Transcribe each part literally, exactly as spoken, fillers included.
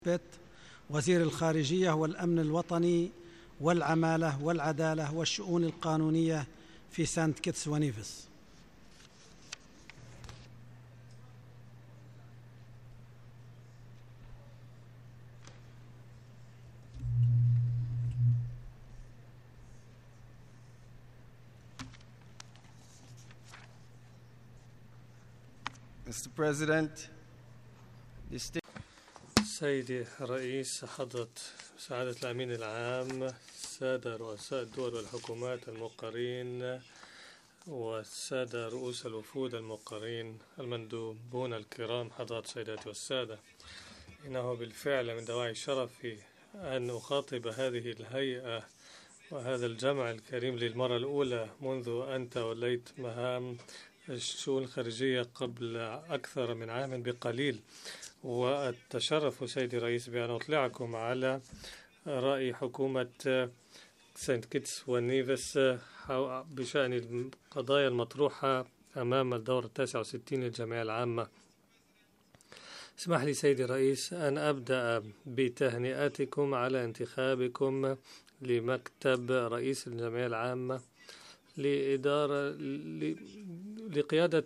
بيت وزير الخارجية والأمن الوطني والعمالة والعدالة والشؤون القانونية في سانت كيتس ونيفيس. Mister President, سيدي الرئيس، حضرة سعادة الأمين العام، السادة رؤساء الدول والحكومات المقرين والسادة رؤوس الوفود المقرين، المندوبون الكرام، حضرات السيدات والسادة، إنه بالفعل من دواعي شرفي أن أخاطب هذه الهيئة وهذا الجمع الكريم للمرة الأولى منذ أن توليت مهام الشؤون الخارجية قبل أكثر من عام بقليل. والتشرف سيدي الرئيس بأن أطلعكم على رأي حكومة سانت كيتس ونيفيس بشأن القضايا المطروحة أمام الدورة التاسعة والستين للجمعية العامة. اسمح لي سيدي الرئيس أن أبدأ بتهنئتكم على انتخابكم لمكتب رئيس الجمعية العامة لإدارة لقيادة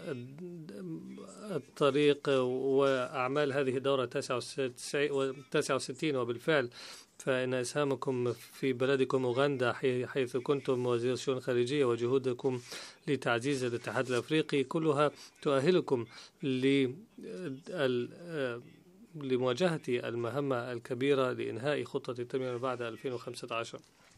الطريق وأعمال هذه الدورة التاسعة والستين. وبالفعل فإن إسهامكم في بلدكم أوغندا حيث كنتم وزير الشؤون الخارجية وجهودكم لتعزيز الاتحاد الأفريقي كلها تؤهلكم لمواجهة المهمة الكبيرة لإنهاء خطة التنمية بعد ألفين وخمسة عشر.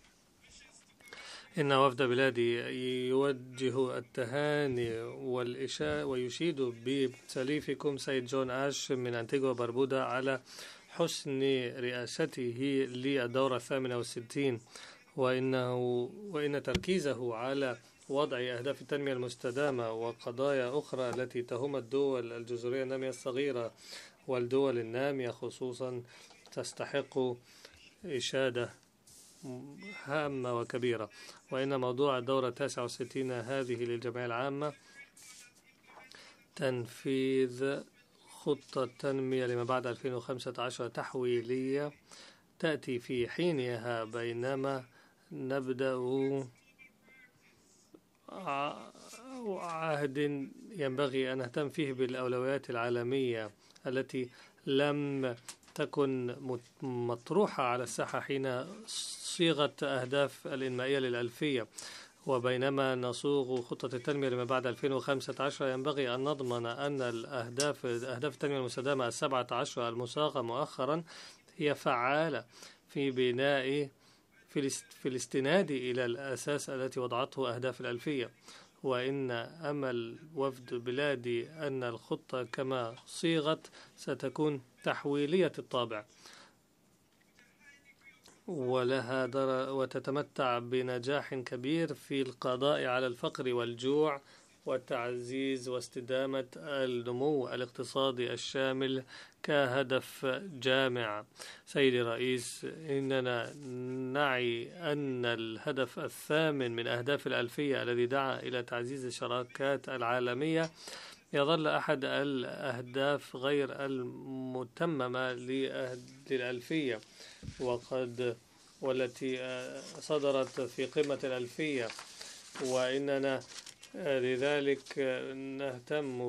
إن وفد بلادي يوجه التهاني والإشاء ويشيد بسليفكم سيد جون آش من أنتيغوا وبربودا على حسن رئاسته للدورة الثامنة والستين، وإنه وإن تركيزه على وضع أهداف التنمية المستدامة وقضايا أخرى التي تهم الدول الجزرية النامية الصغيرة والدول النامية خصوصا تستحق إشادة هامة وكبيرة. وإن موضوع الدورة التاسعة والستين هذه للجمعية العامة تنفيذ خطة تنمية لما بعد ألفين وخمسة عشر تحويلية تأتي في حينها بينما نبدأ عهد ينبغي أن نهتم فيه بالأولويات العالمية التي لم تكن مطروحة على الساحة حين صيغة أهداف الإنمائية للألفية. وبينما نصوغ خطة التنمية لما بعد ألفين وخمسة عشر ينبغي أن نضمن أن الأهداف أهداف التنمية المستدامة السبعة عشر المصاغة مؤخرا هي فعالة في بناء في الاستناد إلى الأساس التي وضعته أهداف الألفية. وإن أمل وفد بلادي أن الخطة كما صيغت ستكون تحويلية الطابع ولها در وتتمتع بنجاح كبير في القضاء على الفقر والجوع وتعزيز واستدامة النمو الاقتصادي الشامل كهدف جامع. سيدي الرئيس، إننا نعي أن الهدف الثامن من أهداف الألفية الذي دعا إلى تعزيز الشراكات العالمية يظل أحد الأهداف غير المتممة للألفية وقد والتي صدرت في قمة الألفية. وإننا لذلك نهتم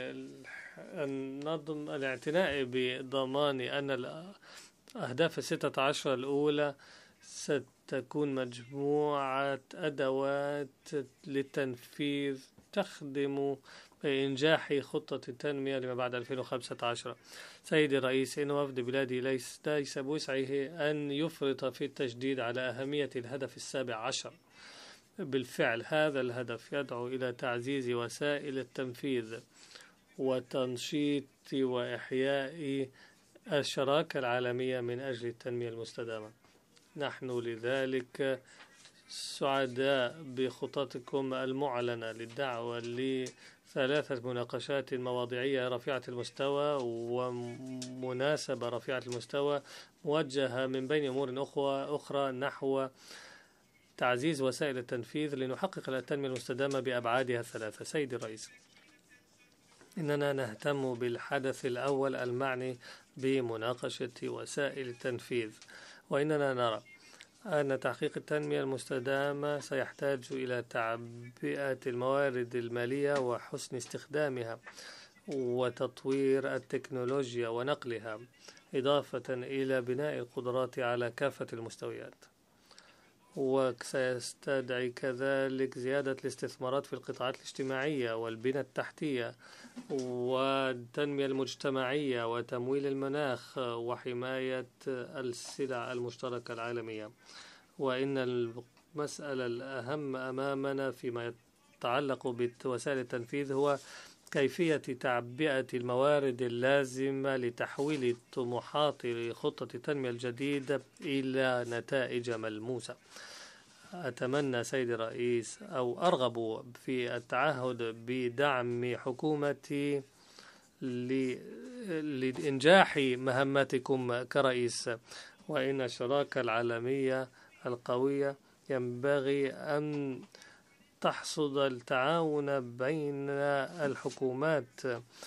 بالنظم الاعتناء بضمان أن الأهداف الستة عشر الأولى ستكون مجموعة أدوات للتنفيذ تخدم إنجاح خطة التنمية لما بعد ألفين وخمسة عشر. سيدي الرئيس، إن وفد بلادي ليس ليس بوسعه أن يفرط في التشديد على أهمية الهدف السابع عشر. بالفعل هذا الهدف يدعو إلى تعزيز وسائل التنفيذ وتنشيط وإحياء الشراكة العالمية من أجل التنمية المستدامة. نحن لذلك سعداء بخططكم المعلنة للدعوة لثلاثة مناقشات مواضيعية رفيعة المستوى ومناسبة رفيعة المستوى موجهة من بين أمور أخرى نحو تعزيز وسائل التنفيذ لنحقق التنمية المستدامة بأبعادها الثلاثة. سيدي الرئيس، إننا نهتم بالحدث الأول المعني بمناقشة وسائل التنفيذ، وإننا نرى أن تحقيق التنمية المستدامة سيحتاج إلى تعبئة الموارد المالية وحسن استخدامها وتطوير التكنولوجيا ونقلها، إضافة إلى بناء القدرات على كافة المستويات. وسيستدعي كذلك زيادة الاستثمارات في القطاعات الاجتماعية والبنى التحتية والتنمية المجتمعية وتمويل المناخ وحماية السلع المشتركة العالمية. وإن المسألة الأهم أمامنا فيما يتعلق بوسائل التنفيذ هو كيفية تعبئة الموارد اللازمة لتحويل طموحات خطة التنمية الجديدة إلى نتائج ملموسة. أتمنى سيد الرئيس أو أرغب في التعهد بدعم حكومتي لإنجاح مهمتكم كرئيس، وإن الشراكة العالمية القوية ينبغي أن تحصد التعاون بين الحكومات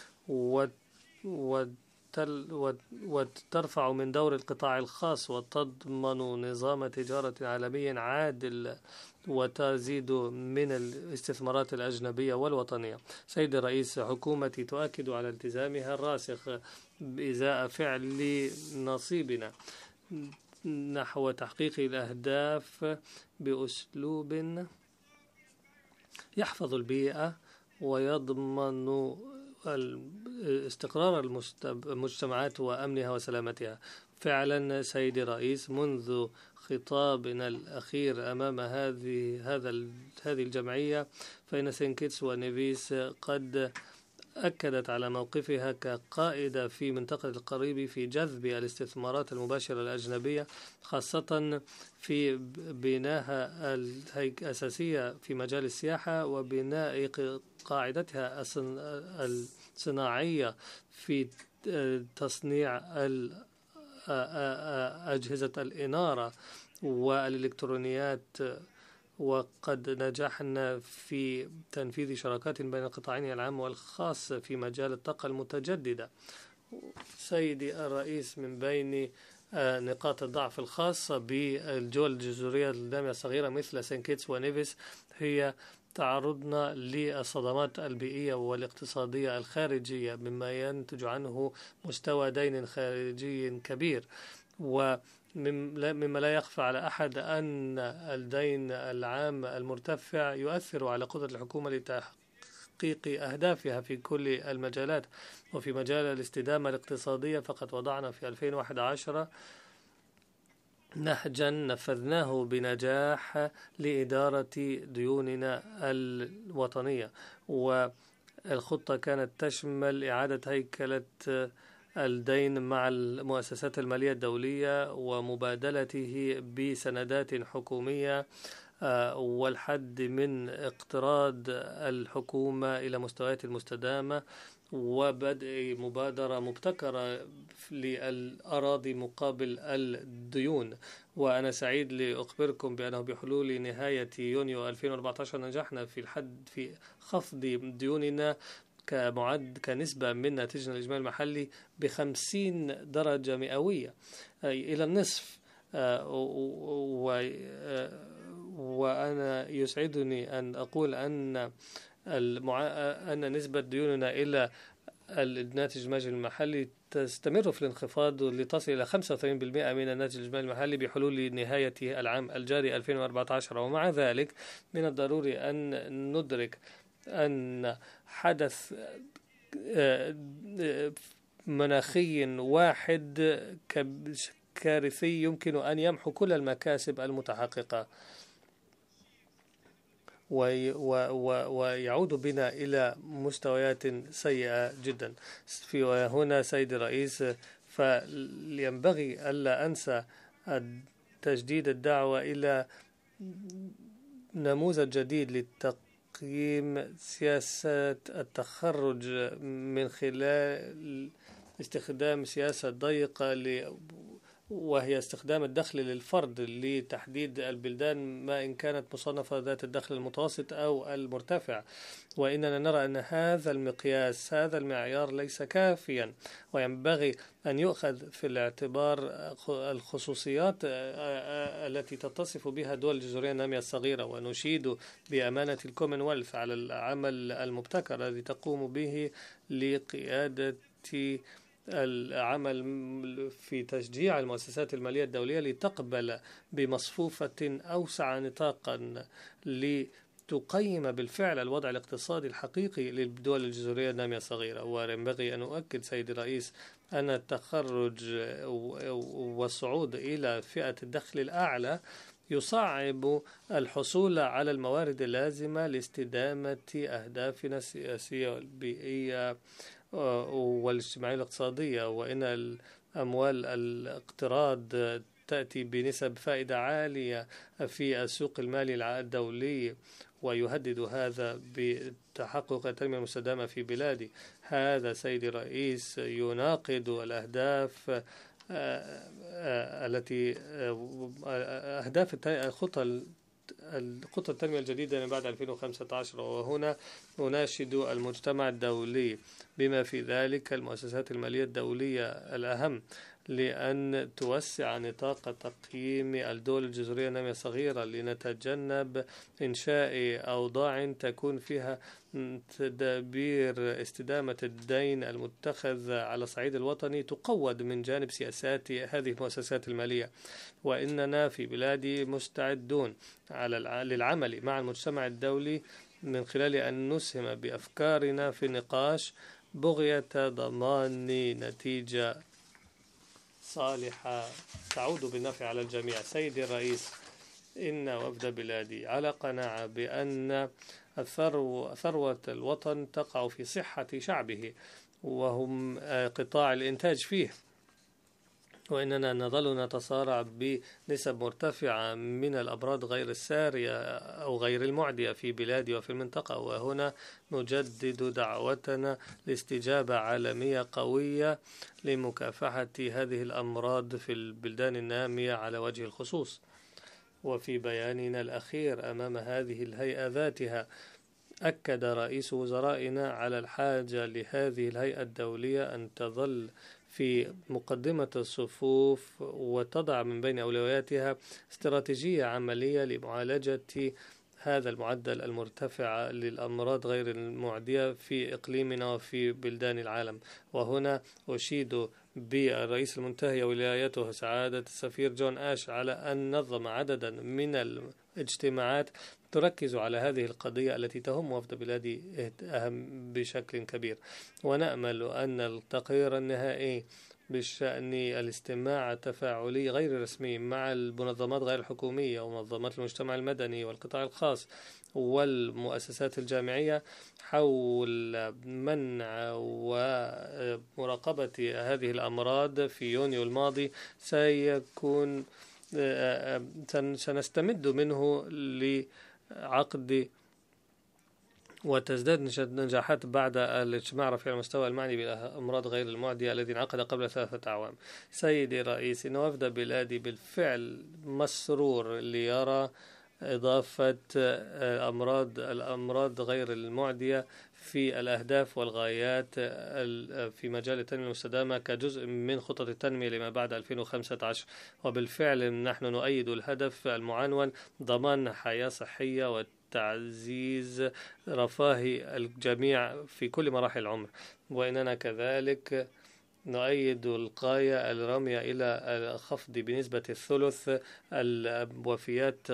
وترفع من دور القطاع الخاص وتضمن نظام تجارة عالمي عادل وتزيد من الاستثمارات الأجنبية والوطنية. سيد الرئيس، حكومتي تؤكد على التزامها الراسخ بإزاء فعل نصيبنا نحو تحقيق الأهداف بأسلوب يحفظ البيئة ويضمن استقرار المجتمعات وأمنها وسلامتها. فعلا سيدي الرئيس، منذ خطابنا الأخير أمام هذه هذا هذه الجمعية فإن سانت كيتس ونيفيس قد أكدت على موقفها كقائدة في منطقة القريب في جذب الاستثمارات المباشرة الأجنبية، خاصة في بناها الأساسية في مجال السياحة وبناء قاعدتها الصناعية في تصنيع أجهزة الإنارة والإلكترونيات. وقد نجحنا في تنفيذ شراكات بين القطاعين العام والخاص في مجال الطاقة المتجددة. سيدي الرئيس، من بين نقاط الضعف الخاصة بالدول الجزرية النامية الصغيرة مثل سانت كيتس ونيفيس هي تعرضنا للصدمات البيئية والاقتصادية الخارجية، مما ينتج عنه مستوى دين خارجي كبير، ومما لا يخفى على أحد أن الدين العام المرتفع يؤثر على قدرة الحكومة لتحقيق أهدافها في كل المجالات. وفي مجال الاستدامة الاقتصادية فقد وضعنا في ألفين وأحد عشر نهجا نفذناه بنجاح لإدارة ديوننا الوطنية، والخطة كانت تشمل إعادة هيكلة الدين مع المؤسسات المالية الدولية ومبادلته بسندات حكومية والحد من اقتراض الحكومة إلى مستويات المستدامة وبدء مبادرة مبتكرة للأراضي مقابل الديون. وأنا سعيد لأخبركم بأنه بحلول نهاية يونيو ألفين وأربعة عشر نجحنا في الحد في خفض ديوننا كمعد كنسبة من ناتجنا الإجمالي المحلي بخمسين درجة مئوية إلى النصف. وأنا يسعدني أن أقول أن المع... أن نسبة ديوننا إلى الناتج الإجمالي المحلي تستمر في الانخفاض لتصل إلى خمسة وثمانين بالمئة من الناتج الإجمالي المحلي بحلول نهاية العام الجاري ألفين وأربعة عشر. ومع ذلك من الضروري أن ندرك أن حدث مناخي واحد كارثي يمكن أن يمحو كل المكاسب المتحققة ويعود بنا إلى مستويات سيئة جدا. في هنا سيد الرئيس، فينبغي ألا أنسى تجديد الدعوة إلى نموذج جديد لتقييم سياسة التخرج من خلال استخدام سياسة ضيقة وهي استخدام الدخل للفرد لتحديد البلدان ما إن كانت مصنفة ذات الدخل المتوسط أو المرتفع. وإننا نرى أن هذا المقياس هذا المعيار ليس كافيا، وينبغي أن يؤخذ في الاعتبار الخصوصيات التي تتصف بها دول الجزرية النامية الصغيرة. ونشيد بأمانة الكومنولث على العمل المبتكر الذي تقوم به لقيادة العمل في تشجيع المؤسسات المالية الدولية لتقبل بمصفوفة أوسع نطاقا لتقيم بالفعل الوضع الاقتصادي الحقيقي للدول الجزرية النامية الصغيرة. وينبغي أن أؤكد سيدي الرئيس أن التخرج والصعود إلى فئة الدخل الأعلى يصعب الحصول على الموارد اللازمة لاستدامة أهدافنا السياسية والبيئية والاجتماعية الاقتصادية. وإن الأموال الاقتراض تأتي بنسب فائدة عالية في السوق المالي الدولي، ويهدد هذا بتحقق التنمية المستدامة في بلادي. هذا سيدي الرئيس يناقض الأهداف التي أهداف الخطة الخطة التنمية الجديدة من بعد ألفين وخمسة عشر. وهنا أناشد المجتمع الدولي بما في ذلك المؤسسات المالية الدولية الأهم لأن توسع نطاق تقييم الدول الجزرية النامية الصغيرة لنتجنب إنشاء أوضاع تكون فيها تدابير استدامة الدين المتخذ على الصعيد الوطني تقود من جانب سياسات هذه المؤسسات المالية. وإننا في بلادي مستعدون على للعمل مع المجتمع الدولي من خلال أن نسهم بأفكارنا في النقاش بغية ضمان نتيجة صالحة تعود بالنفع على الجميع. سيدي الرئيس، إن وفد بلادي على قناعة بأن ثروة الوطن تقع في صحة شعبه وهم قطاع الإنتاج فيه، وإننا نظل نتصارع بنسب مرتفعة من الأمراض غير السارية أو غير المعدية في بلادي وفي المنطقة. وهنا نجدد دعوتنا لاستجابة عالمية قوية لمكافحة هذه الأمراض في البلدان النامية على وجه الخصوص. وفي بياننا الأخير أمام هذه الهيئة ذاتها أكد رئيس وزرائنا على الحاجة لهذه الهيئة الدولية أن تظل في مقدمة الصفوف وتضع من بين أولوياتها استراتيجية عملية لمعالجة هذا المعدل المرتفع للأمراض غير المعدية في إقليمنا وفي بلدان العالم. وهنا أشيد بالرئيس المنتهي ولايته سعادة السفير جون آش على أن نظم عددا من الاجتماعات تركز على هذه القضية التي تهم وفد بلادي أهم بشكل كبير. ونأمل أن التقرير النهائي بشأن الاستماع التفاعلي غير رسمي مع المنظمات غير الحكومية ومنظمات المجتمع المدني والقطاع الخاص والمؤسسات الجامعية حول منع ومراقبة هذه الأمراض في يونيو الماضي سيكون سنستمد منه لعقد وتزداد نجاحات بعد الاجتماع رفيع المستوى المعني بالأمراض غير المعدية الذي انعقد قبل ثلاثة أعوام. سيدي الرئيس، إن وفد بلادي بالفعل مسرور ليرى إضافة أمراض الأمراض غير المعدية في الأهداف والغايات في مجال التنمية المستدامة كجزء من خطة التنمية لما بعد ألفين وخمسة عشر. وبالفعل نحن نؤيد الهدف المعنون ضمان حياة صحية وتعزيز رفاه الجميع في كل مراحل العمر. وإننا كذلك نؤيد الغاية الرامية إلى الخفض بنسبة الثلث الوفيات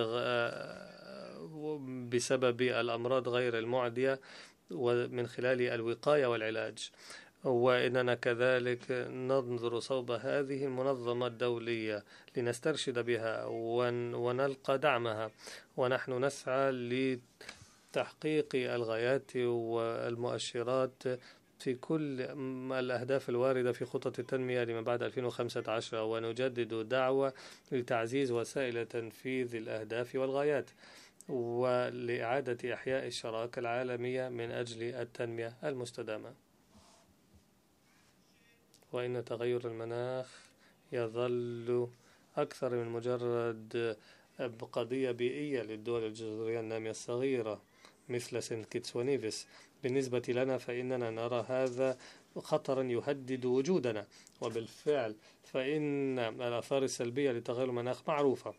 بسبب الأمراض غير المعدية ومن خلال الوقاية والعلاج. وإننا كذلك ننظر صوب هذه المنظمة الدولية لنسترشد بها ونلقى دعمها، ونحن نسعى لتحقيق الغايات والمؤشرات في كل الأهداف الواردة في خطة التنمية لما بعد ألفين وخمسة عشر. ونجدد دعوة لتعزيز وسائل تنفيذ الأهداف والغايات ولإعادة إحياء الشراكة العالمية من أجل التنمية المستدامة. وإن تغير المناخ يظل أكثر من مجرد قضية بيئية للدول الجزرية النامية الصغيرة مثل سانت كيتس ونيفيس. بالنسبة لنا فإننا نرى هذا خطرا يهدد وجودنا، وبالفعل فإن الآثار السلبية لتغير المناخ معروفة.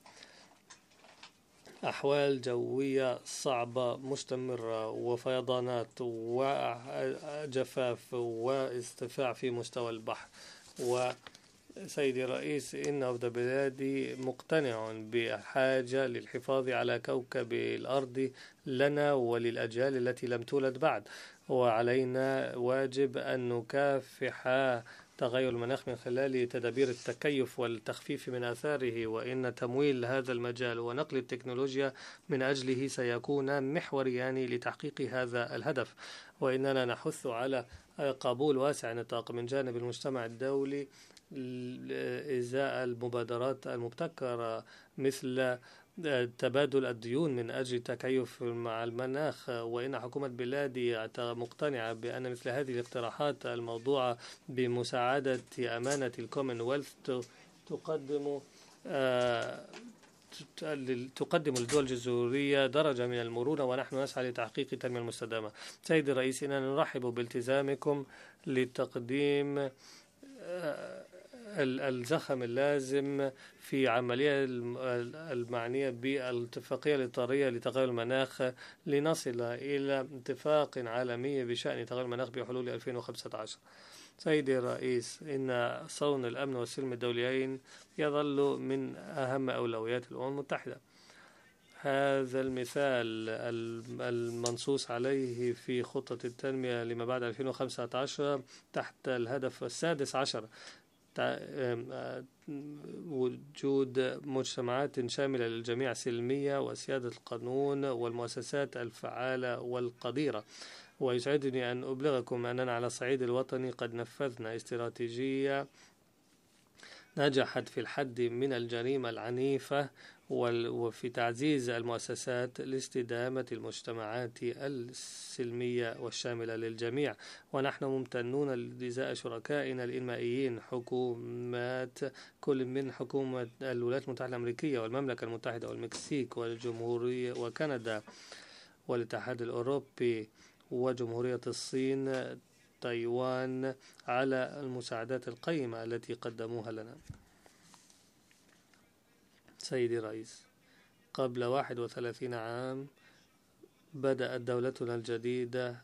أحوال جوية صعبة مستمرة وفيضانات وجفاف وارتفاع في مستوى البحر. وسيدي الرئيس، إن أفضل بلادي مقتنع بحاجة للحفاظ على كوكب الأرض لنا وللأجيال التي لم تولد بعد، وعلينا واجب أن نكافح تغير المناخ من خلال تدابير التكيف والتخفيف من آثاره. وإن تمويل هذا المجال ونقل التكنولوجيا من أجله سيكون محوريان لتحقيق هذا الهدف. وإننا نحث على قبول واسع نطاق من جانب المجتمع الدولي إزاء المبادرات المبتكرة مثل تبادل الديون من أجل التكيف مع المناخ. وإن حكومة بلادي مقتنعة بأن مثل هذه الاقتراحات الموضوعة بمساعدة أمانة الكومنولث تقدم تقدم للدول الجزرية درجة من المرونة، ونحن نسعى لتحقيق التنمية المستدامة. سيدي الرئيس، إننا نرحب بالتزامكم لتقديم الزخم اللازم في عملية المعنية بالاتفاقية الإطارية لتغير المناخ لنصل إلى اتفاق عالمي بشأن تغير المناخ بحلول ألفين وخمسة عشر. سيدي الرئيس، إن صون الأمن والسلم الدوليين يظل من أهم أولويات الأمم المتحدة. هذا المثال المنصوص عليه في خطة التنمية لما بعد ألفين وخمسة عشر تحت الهدف السادس عشر، وجود مجتمعات شاملة للجميع سلمية وسيادة القانون والمؤسسات الفعالة والقديرة. ويسعدني أن أبلغكم أننا على الصعيد الوطني قد نفذنا استراتيجية نجحت في الحد من الجريمة العنيفة وفي تعزيز المؤسسات لاستدامة المجتمعات السلمية والشاملة للجميع. ونحن ممتنون لجزاء شركائنا الإنمائيين، حكومات كل من حكومة الولايات المتحدة الأمريكية والمملكة المتحدة والمكسيك والجمهورية وكندا والاتحاد الأوروبي وجمهورية الصين تايوان على المساعدات القيمة التي قدموها لنا. سيدي الرئيس، قبل واحد وثلاثين عام بدأت دولتنا الجديدة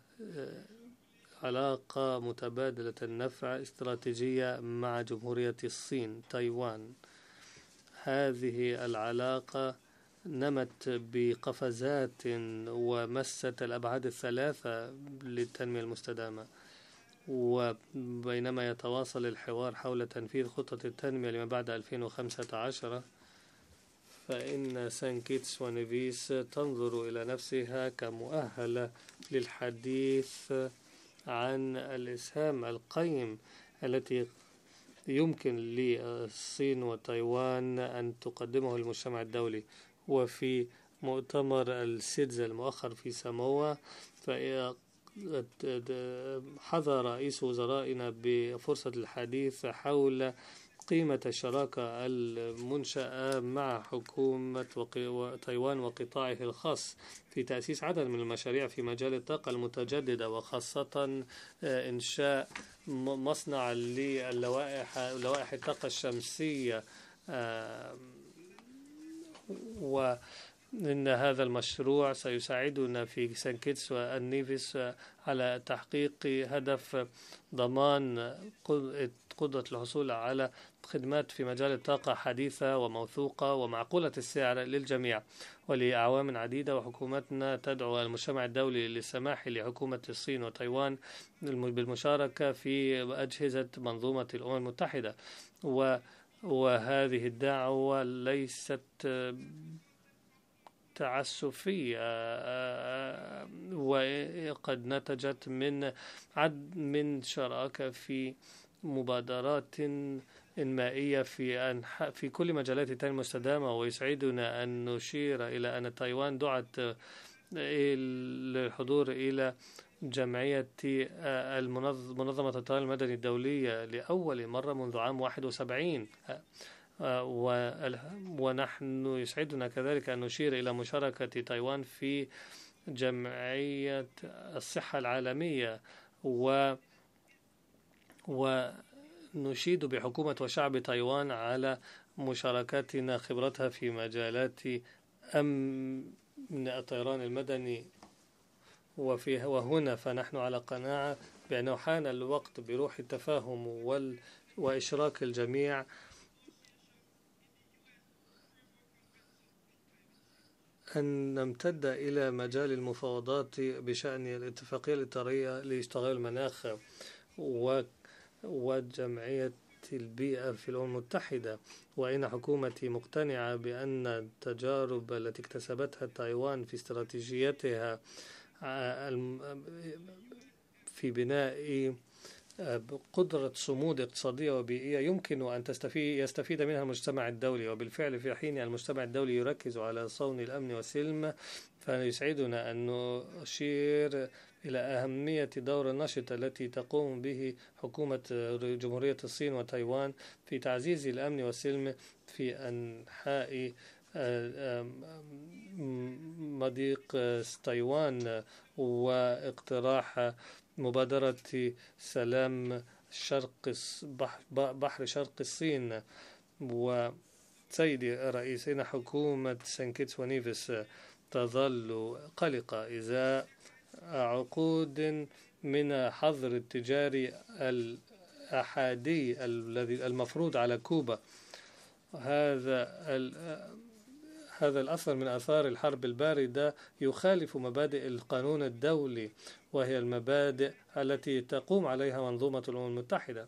علاقة متبادلة النفع استراتيجية مع جمهورية الصين تايوان. هذه العلاقة نمت بقفزات ومست الأبعاد الثلاثة للتنمية المستدامة. وبينما يتواصل الحوار حول تنفيذ خطة التنمية لما بعد ألفين وخمسة عشر، فإن سانت كيتس ونيفيس تنظر إلى نفسها كمؤهلة للحديث عن الإسهام القيم التي يمكن للصين وتايوان أن تقدمه للمجتمع الدولي. وفي مؤتمر السيدز المؤخر في ساموا، حظى رئيس وزرائنا بفرصة الحديث حول قيمة الشراكة المنشأة مع حكومة تايوان وقطاعه الخاص في تأسيس عدد من المشاريع في مجال الطاقة المتجددة، وخاصة إنشاء مصنع للوائح لوائح الطاقة الشمسية. وإن هذا المشروع سيساعدنا في سانت كيتس والنيفيس على تحقيق هدف ضمان قدرة الحصول على خدمات في مجال الطاقة حديثة وموثوقة ومعقولة السعر للجميع. ولأعوام عديدة وحكومتنا تدعو المجتمع الدولي للسماح لحكومة الصين وتايوان بالمشاركة في أجهزة منظومة الأمم المتحدة. وهذه الدعوة ليست تعسفية، وقد نتجت من عد من شراكة في مبادرات إنمائية في أنحاء في كل مجالات التنمية المستدامة. ويسعدنا أن نشير إلى أن تايوان دعت للحضور إلى جمعية منظمة الطيران المدني الدولية لأول مرة منذ عام واحد وسبعين، ونحن يسعدنا كذلك أن نشير إلى مشاركة تايوان في جمعية الصحة العالمية، و ونشيد بحكومة وشعب تايوان على مشاركتنا خبرتها في مجالات أمن الطيران المدني. وفي وهنا فنحن على قناعة بأنه حان الوقت بروح التفاهم وال وإشراك الجميع أن نمتد إلى مجال المفاوضات بشأن الاتفاقية الإطارية لتغير المناخ وجمعية البيئة في الأمم المتحدة. وإن حكومتي مقتنعة بأن التجارب التي اكتسبتها تايوان في استراتيجيتها في بناء قدرة صمود اقتصادية وبيئية يمكن أن تستفيد يستفيد منها المجتمع الدولي. وبالفعل في حين المجتمع الدولي يركز على صون الأمن والسلم، فيسعدنا أن نشير إلى أهمية دور النشط التي تقوم به حكومة جمهورية الصين وتايوان في تعزيز الأمن والسلم في أنحاء مضيق تايوان، واقتراح مبادرة سلام شرق بحر شرق الصين. وسيدي الرئيس، إن حكومة سان كيتس ونيفيس تظل قلقة إزاء عقود من حظر التجاري الأحادي الذي المفروض على كوبا. هذا هذا الأثر من آثار الحرب الباردة يخالف مبادئ القانون الدولي، وهي المبادئ التي تقوم عليها منظومة الأمم المتحدة.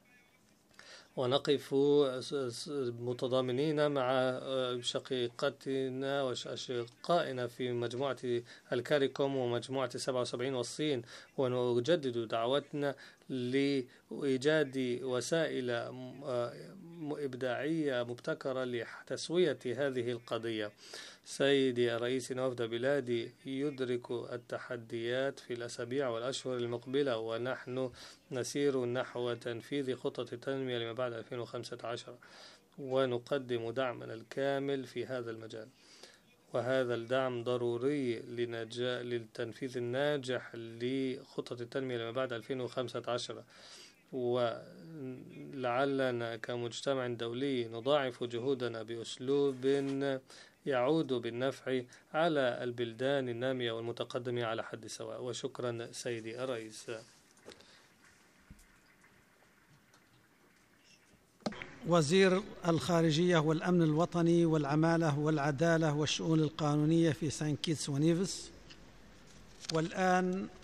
ونقف متضامنين مع شقيقتنا وأشقائنا في مجموعة الكاريكوم ومجموعة سبعة وسبعين والصين، ونجدد دعوتنا لإيجاد وسائل إبداعية مبتكرة لتسوية هذه القضية. سيدي الرئيس، إن وفد بلادي يدرك التحديات في الأسابيع والأشهر المقبلة، ونحن نسير نحو تنفيذ خطة التنمية لما بعد ألفين وخمسة عشر، ونقدم دعمنا الكامل في هذا المجال. وهذا الدعم ضروري لنجاح للتنفيذ الناجح لخطة التنمية لما بعد ألفين وخمسة عشر، ولعلنا كمجتمع دولي نضاعف جهودنا بأسلوب يعود بالنفع على البلدان النامية والمتقدمة على حد سواء. وشكرا سيدي الرئيس. وزير الخارجية والأمن الوطني والعمالة والعدالة والشؤون القانونية في سان كيتس ونيفيس. والآن